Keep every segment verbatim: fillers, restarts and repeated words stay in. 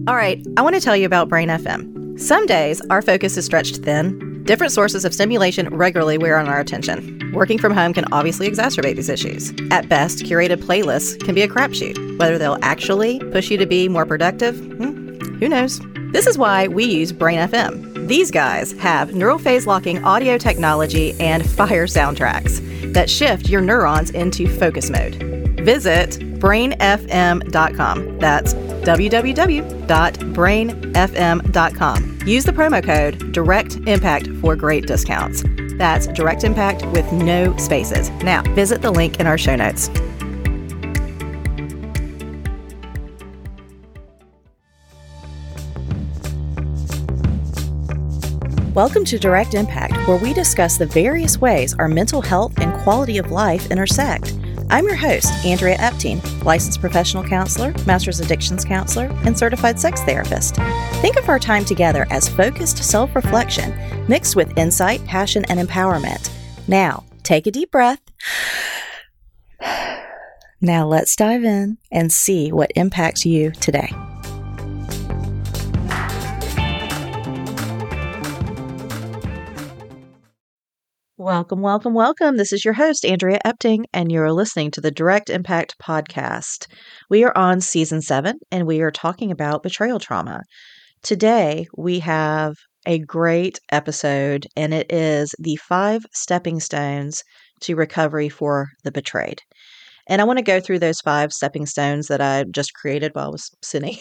All right, I want to tell you about Brain F M. Some days, our focus is stretched thin. Different sources of stimulation regularly wear on our attention. Working from home can obviously exacerbate these issues. At best, curated playlists can be a crapshoot. Whether they'll actually push you to be more productive, hmm, who knows? This is why we use Brain F M. These guys have neural phase locking audio technology and fire soundtracks that shift your neurons into focus mode. Visit brain f m dot com. That's w w w dot brain f m dot com. Use the promo code DIRECTIMPACT for great discounts. That's Direct Impact with no spaces. Now, visit the link in our show notes. Welcome to Direct Impact, where we discuss the various ways our mental health and quality of life intersect. I'm your host, Andrea Epting, licensed professional counselor, master's addictions counselor, and certified sex therapist. Think of our time together as focused self-reflection mixed with insight, passion, and empowerment. Now, take a deep breath. Now let's dive in and see what impacts you today. Welcome, welcome, welcome. This is your host, Andrea Epting, and you're listening to the Direct Impact Podcast. We are on season seven, and we are talking about betrayal trauma. Today, we have a great episode, and it is the five stepping stones to recovery for the betrayed. And I want to go through those five stepping stones that I just created while I was sitting.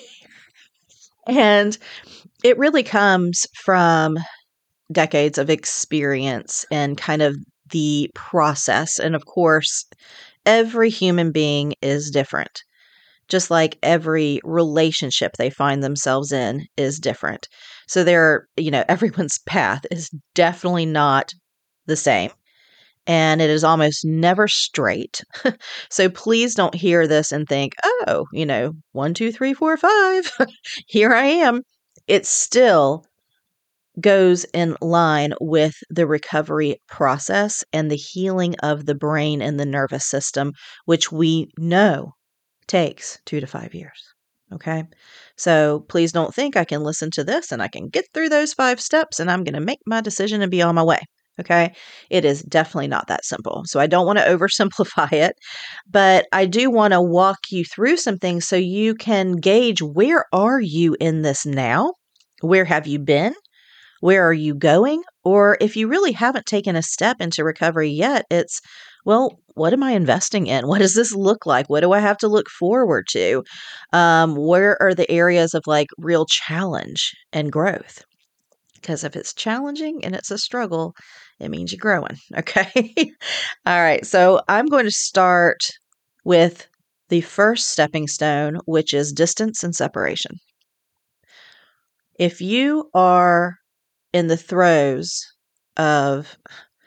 And it really comes from decades of experience and kind of the process. And of course, every human being is different, just like every relationship they find themselves in is different. So they're, you know, everyone's path is definitely not the same. And it is almost never straight. So please don't hear this and think, oh, you know, one, two, three, four, five, here I am. It's still goes in line with the recovery process and the healing of the brain and the nervous system, which we know takes two to five years. Okay. So please don't think I can listen to this and I can get through those five steps and I'm going to make my decision and be on my way. Okay. It is definitely not that simple. So I don't want to oversimplify it, but I do want to walk you through some things so you can gauge, where are you in this now? Where have you been? Where are you going? Or if you really haven't taken a step into recovery yet, it's, well, what am I investing in? What does this look like? What do I have to look forward to? Um, where are the areas of like real challenge and growth? Because if it's challenging and it's a struggle, it means you're growing. Okay. All right. So I'm going to start with the first stepping stone, which is distance and separation. If you are in the throes of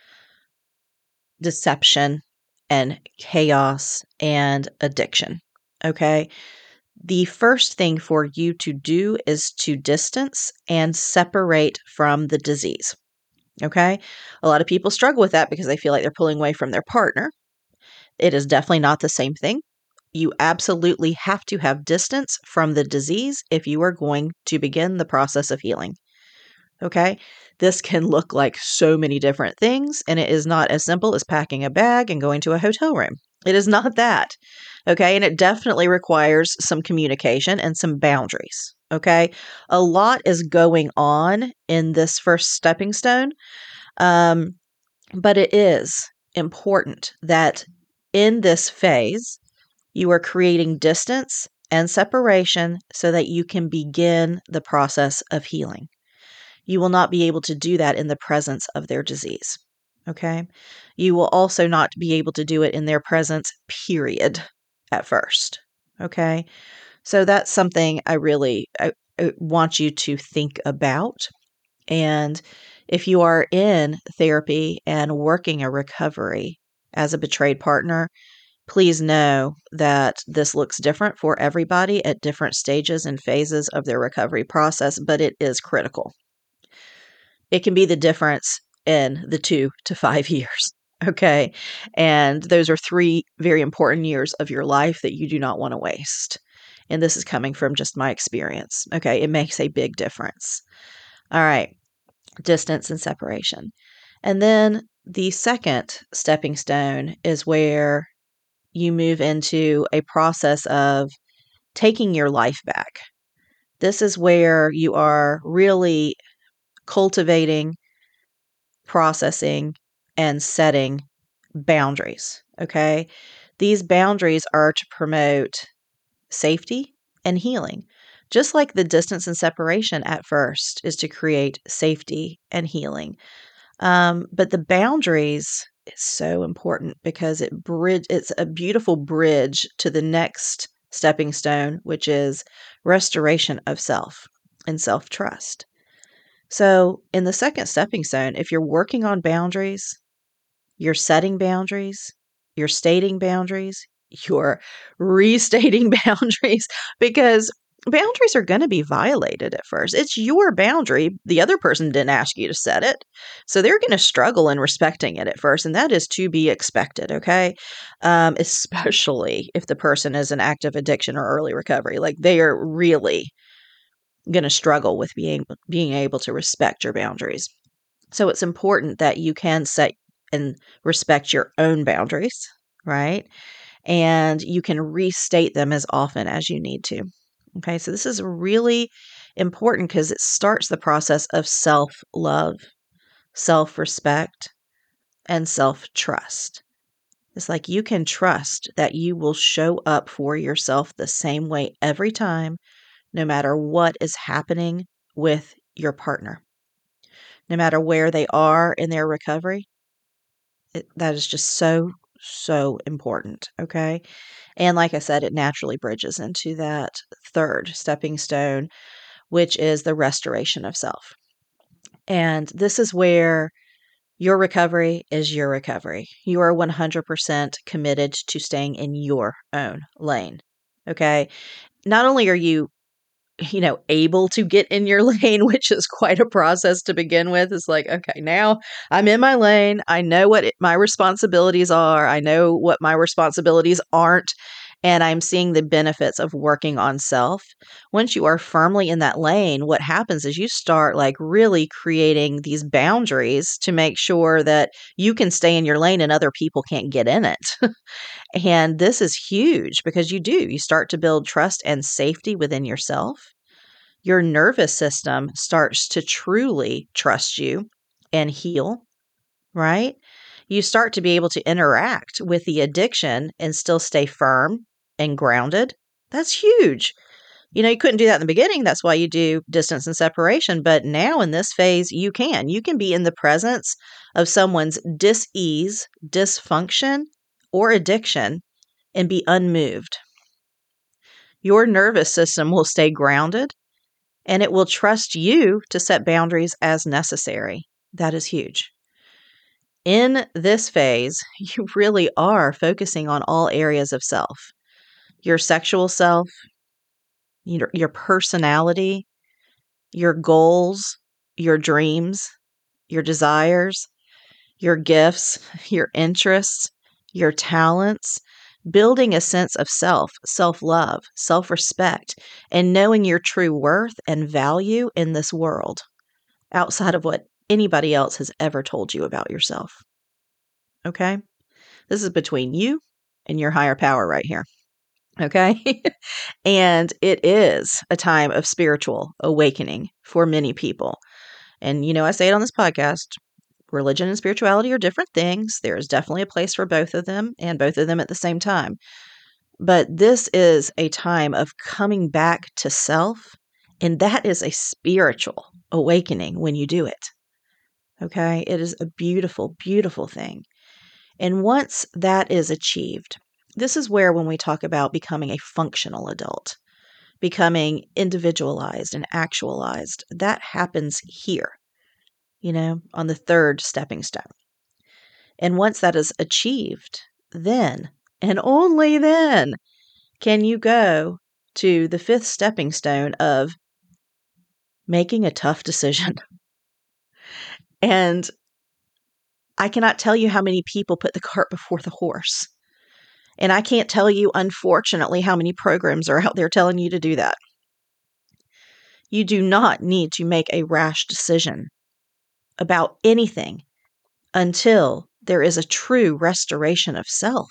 deception and chaos and addiction, okay? The first thing for you to do is to distance and separate from the disease, okay? A lot of people struggle with that because they feel like they're pulling away from their partner. It is definitely not the same thing. You absolutely have to have distance from the disease if you are going to begin the process of healing. Okay, this can look like so many different things, and it is not as simple as packing a bag and going to a hotel room. It is not that. Okay, and it definitely requires some communication and some boundaries. Okay, a lot is going on in this first stepping stone, um, but it is important that in this phase, you are creating distance and separation so that you can begin the process of healing. You will not be able to do that in the presence of their disease, okay? You will also not be able to do it in their presence, period, at first, okay? So that's something I really I, I want you to think about. And if you are in therapy and working a recovery as a betrayed partner, please know that this looks different for everybody at different stages and phases of their recovery process, but it is critical. It can be the difference in the two to five years. Okay. And those are three very important years of your life that you do not want to waste. And this is coming from just my experience. Okay. It makes a big difference. All right. Distance and separation. And then the second stepping stone is where you move into a process of taking your life back. This is where you are really cultivating, processing, and setting boundaries. Okay. These boundaries are to promote safety and healing. Just like the distance and separation at first is to create safety and healing. Um, but the boundaries is so important because it bridge it's a beautiful bridge to the next stepping stone, which is restoration of self and self-trust. So in the second stepping stone, if you're working on boundaries, you're setting boundaries, you're stating boundaries, you're restating boundaries, because boundaries are going to be violated at first. It's your boundary. The other person didn't ask you to set it. So they're going to struggle in respecting it at first. And that is to be expected. Okay. Um, especially if the person is in active addiction or early recovery. Like they are really going to struggle with being, being able to respect your boundaries. So it's important that you can set and respect your own boundaries, right? And you can restate them as often as you need to. Okay, so this is really important because it starts the process of self love, self respect, and self trust. It's like you can trust that you will show up for yourself the same way every time, no matter what is happening with your partner, no matter where they are in their recovery. It, that is just so, so important. Okay. And like I said, it naturally bridges into that third stepping stone, which is the restoration of self. And this is where your recovery is your recovery. You are one hundred percent committed to staying in your own lane. Okay. Not only are you you know, able to get in your lane, which is quite a process to begin with. It's like, okay, now I'm in my lane. I know what it, my responsibilities are. I know what my responsibilities aren't. And I'm seeing the benefits of working on self. Once you are firmly in that lane, what happens is you start like really creating these boundaries to make sure that you can stay in your lane and other people can't get in it. And this is huge because you do, you start to build trust and safety within yourself. Your nervous system starts to truly trust you and heal, right? You start to be able to interact with the addiction and still stay firm and grounded. That's huge. You know, you couldn't do that in the beginning. That's why you do distance and separation. But now in this phase, you can. You can be in the presence of someone's dis-ease, dysfunction, or addiction and be unmoved. Your nervous system will stay grounded and it will trust you to set boundaries as necessary. That is huge. In this phase, you really are focusing on all areas of self. Your sexual self, your, your personality, your goals, your dreams, your desires, your gifts, your interests, your talents, building a sense of self, self-love, self-respect, and knowing your true worth and value in this world outside of what anybody else has ever told you about yourself. Okay? This is between you and your higher power right here. Okay? And it is a time of spiritual awakening for many people. And, you know, I say it on this podcast, religion and spirituality are different things. There is definitely a place for both of them and both of them at the same time. But this is a time of coming back to self. And that is a spiritual awakening when you do it. Okay. It is a beautiful, beautiful thing. And once that is achieved, this is where when we talk about becoming a functional adult, becoming individualized and actualized, that happens here, you know, on the third stepping stone. And once that is achieved, then and only then can you go to the fifth stepping stone of making a tough decision. And I cannot tell you how many people put the cart before the horse. And I can't tell you, unfortunately, how many programs are out there telling you to do that. You do not need to make a rash decision about anything until there is a true restoration of self.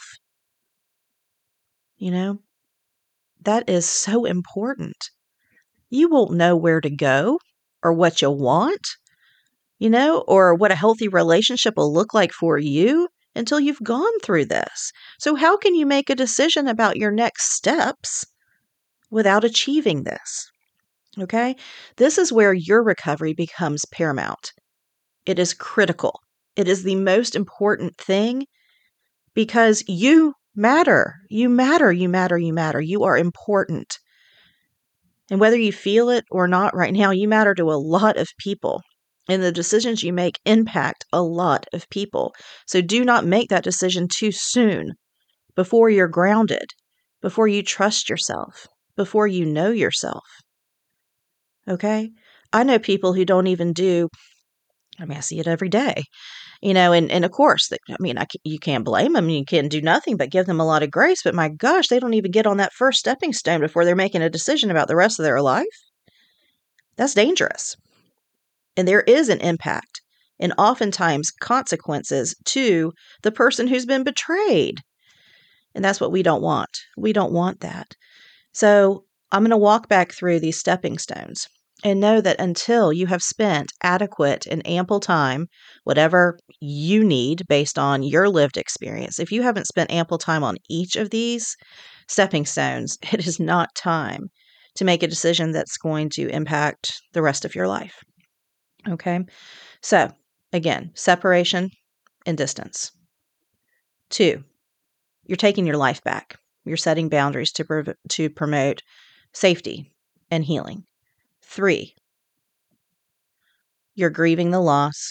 You know, that is so important. You won't know where to go or what you'll want, you know, or what a healthy relationship will look like for you until you've gone through this. So how can you make a decision about your next steps without achieving this? Okay? This is where your recovery becomes paramount. It is critical. It is the most important thing because you matter. You matter. You matter. You matter. You are important. And whether you feel it or not right now, you matter to a lot of people. And the decisions you make impact a lot of people. So do not make that decision too soon, before you're grounded, before you trust yourself, before you know yourself. Okay? I know people who don't even do, I mean, I see it every day, you know, and, and of course, I mean, I, you can't blame them. You can't do nothing but give them a lot of grace. But my gosh, they don't even get on that first stepping stone before they're making a decision about the rest of their life. That's dangerous. And there is an impact and oftentimes consequences to the person who's been betrayed. And that's what we don't want. We don't want that. So I'm going to walk back through these stepping stones and know that until you have spent adequate and ample time, whatever you need based on your lived experience, if you haven't spent ample time on each of these stepping stones, it is not time to make a decision that's going to impact the rest of your life. Okay? So again, separation and distance. Two, you're taking your life back. You're setting boundaries to prov- to promote safety and healing. Three, you're grieving the loss,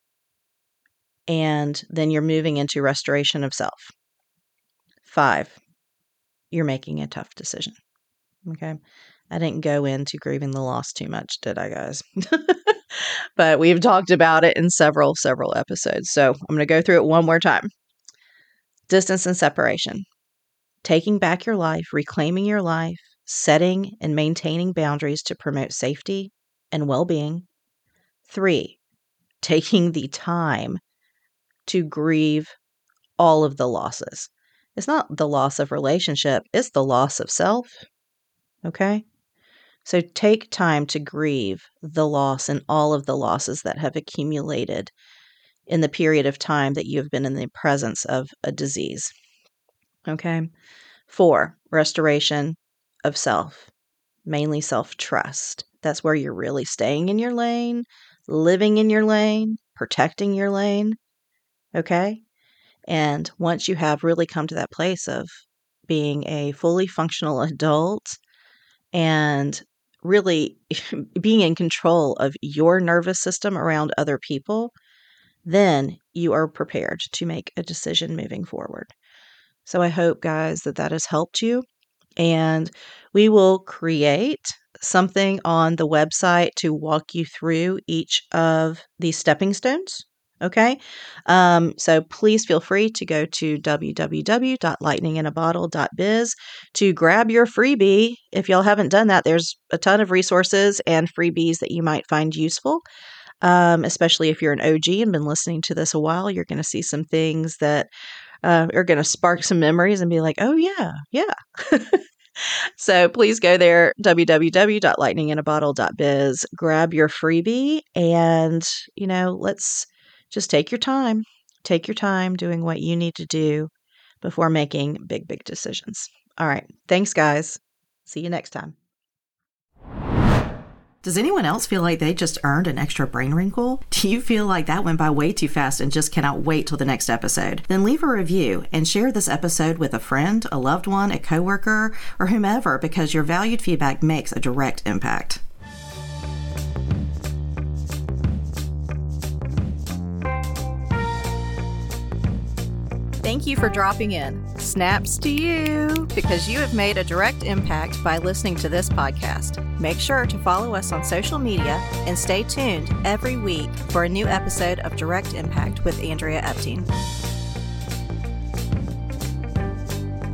and then you're moving into restoration of self. Five, you're making a tough decision. Okay? I didn't go into grieving the loss too much, did I, guys? But we've talked about it in several, several episodes. So I'm going to go through it one more time. Distance and separation. Taking back your life, reclaiming your life, setting and maintaining boundaries to promote safety and well-being. Three, taking the time to grieve all of the losses. It's not the loss of relationship, it's the loss of self. Okay? So take time to grieve the loss and all of the losses that have accumulated in the period of time that you have been in the presence of a disease. Okay? Four, restoration of self, mainly self-trust. That's where you're really staying in your lane, living in your lane, protecting your lane. Okay? And once you have really come to that place of being a fully functional adult and really being in control of your nervous system around other people, then you are prepared to make a decision moving forward. So I hope, guys, that that has helped you. And we will create something on the website to walk you through each of these stepping stones. Okay. Um, so please feel free to go to w w w dot lightning in a bottle dot biz to grab your freebie. If y'all haven't done that, there's a ton of resources and freebies that you might find useful. Um, especially if you're an O G and been listening to this a while, you're going to see some things that uh, are going to spark some memories and be like, oh yeah, yeah. So please go there, w w w dot lightning in a bottle dot biz, grab your freebie, and, you know, let's just take your time. Take your time doing what you need to do before making big, big decisions. All right. Thanks, guys. See you next time. Does anyone else feel like they just earned an extra brain wrinkle? Do you feel like that went by way too fast and just cannot wait till the next episode? Then leave a review and share this episode with a friend, a loved one, a coworker, or whomever, because your valued feedback makes a direct impact. Thank you for dropping in. Snaps to you, because you have made a direct impact by listening to this podcast. Make sure to follow us on social media and stay tuned every week for a new episode of Direct Impact with Andrea Epting.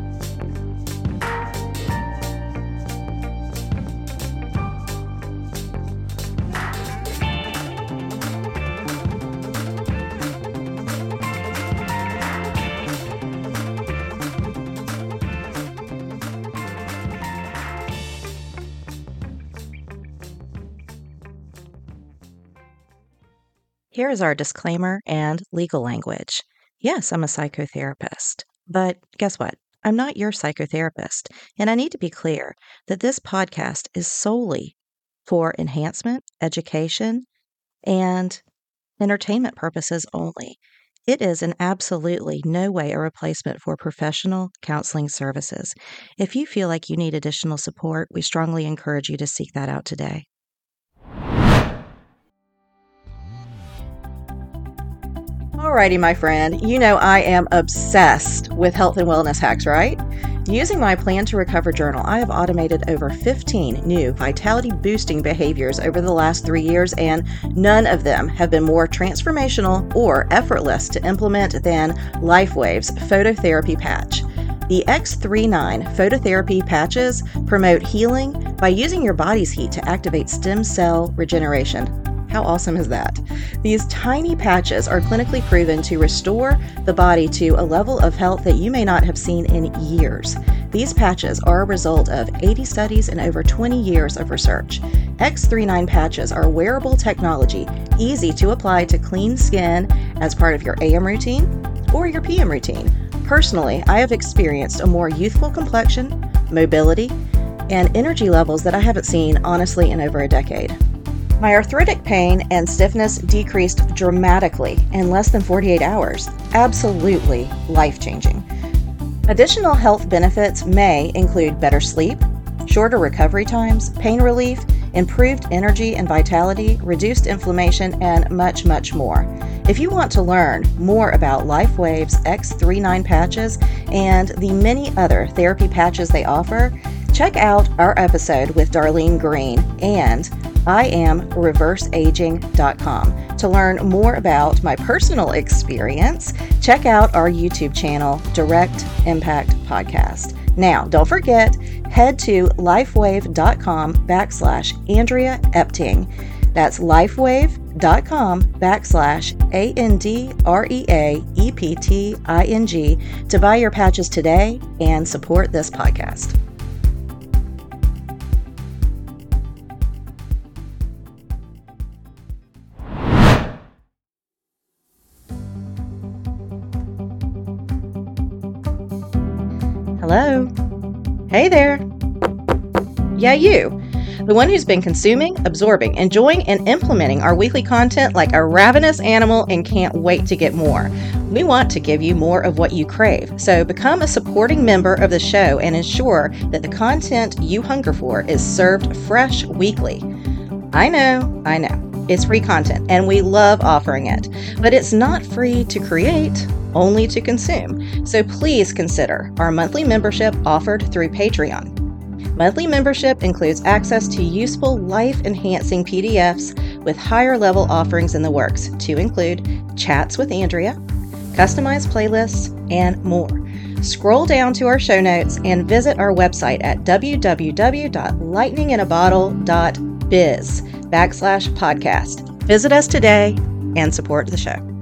Here is our disclaimer and legal language. Yes, I'm a psychotherapist, but guess what? I'm not your psychotherapist, and I need to be clear that this podcast is solely for enhancement, education, and entertainment purposes only. It is in absolutely no way a replacement for professional counseling services. If you feel like you need additional support, we strongly encourage you to seek that out today. Alrighty, my friend, you know I am obsessed with health and wellness hacks, right? Using my Plan to Recover journal, I have automated over fifteen new vitality-boosting behaviors over the last three years, and none of them have been more transformational or effortless to implement than LifeWave's phototherapy patch. The X thirty-nine phototherapy patches promote healing by using your body's heat to activate stem cell regeneration. How awesome is that? These tiny patches are clinically proven to restore the body to a level of health that you may not have seen in years. These patches are a result of eighty studies and over twenty years of research. X thirty-nine patches are wearable technology, easy to apply to clean skin as part of your A M routine or your P M routine. Personally, I have experienced a more youthful complexion, mobility, and energy levels that I haven't seen, honestly, in over a decade. My arthritic pain and stiffness decreased dramatically in less than forty-eight hours. Absolutely life-changing. Additional health benefits may include better sleep, shorter recovery times, pain relief, improved energy and vitality, reduced inflammation, and much, much more. If you want to learn more about LifeWave's X thirty-nine patches and the many other therapy patches they offer, check out our episode with Darlene Green and I am reverse aging dot com. To learn more about my personal experience, check out our YouTube channel, Direct Impact Podcast. Now, don't forget, head to lifewave.com backslash Andrea Epting. That's lifewave.com backslash A-N-D-R-E-A E-P-T-I-N-G to buy your patches today and support this podcast. Hello. Hey there. Yeah, you. The one who's been consuming, absorbing, enjoying, and implementing our weekly content like a ravenous animal and can't wait to get more. We want to give you more of what you crave. So become a supporting member of the show and ensure that the content you hunger for is served fresh weekly. I know, I know. It's free content and we love offering it, but it's not free to create, only to consume. So please consider our monthly membership offered through Patreon. Monthly membership includes access to useful life-enhancing P D Fs with higher level offerings in the works, to include chats with Andrea, customized playlists, and more. Scroll down to our show notes and visit our website at w w w dot lightning in a bottle dot biz backslash podcast. Visit us today and support the show.